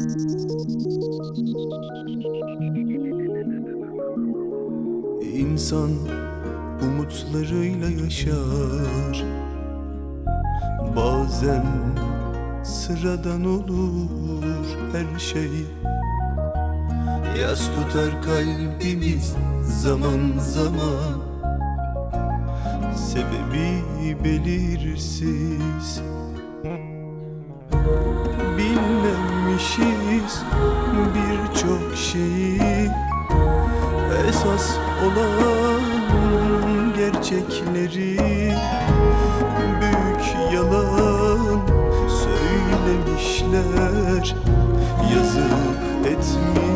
İnsan umutlarıyla yaşar. Bazen sıradan olur her şey. Yas tutar kalbimiz zaman zaman, sebebi belirsiz. Bilmemişiz birçok şeyi, esas olan gerçekleri. Büyük yalan söylemişler, yazık etmiş